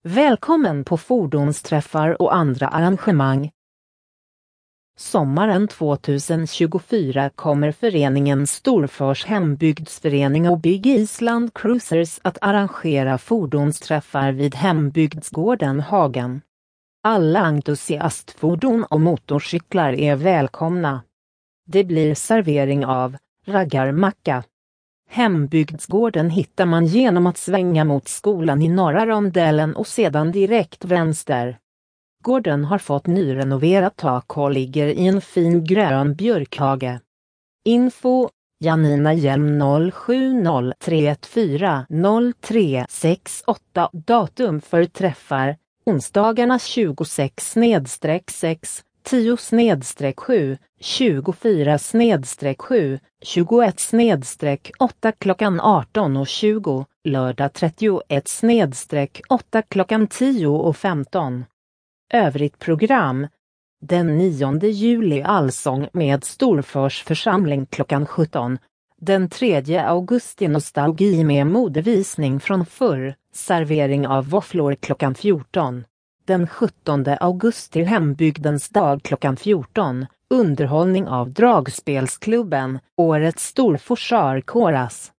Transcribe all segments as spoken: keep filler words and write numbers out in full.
Välkommen på fordonsträffar och andra arrangemang. Sommaren tjugohundratjugofyra kommer föreningen Storfors hembygdsförening och Big Island Cruisers att arrangera fordonsträffar vid hembygdsgården Hagen. Alla entusiastfordon och motorcyklar är välkomna. Det blir servering av raggarmacka. Hembygdsgården hittar man genom att svänga mot skolan i norra rondellen och sedan direkt vänster. Gården har fått nyrenoverat tak och ligger i en fin grön björkhage. Info Janina Hjelm noll sju noll tre ett fyra noll tre sex åtta. Datum för träffar onsdagarna tjugosex sex tio sju tjugofyra sju tjugoett åtta klockan arton och tjugo, lördag trettioett åtta klockan tio och femton. Övrigt program. Den nionde juli allsång med Storfors församling klockan sjutton. Den tredje augusti nostalgi med modevisning från förr, servering av våfflor klockan fjorton. Den sjuttonde augusti hembygdens dag klockan fjorton, underhållning av dragspelsklubben, årets Storforsarkåras.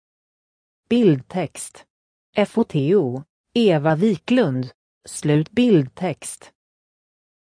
Bildtext. Foto, Eva Wiklund, slut bildtext.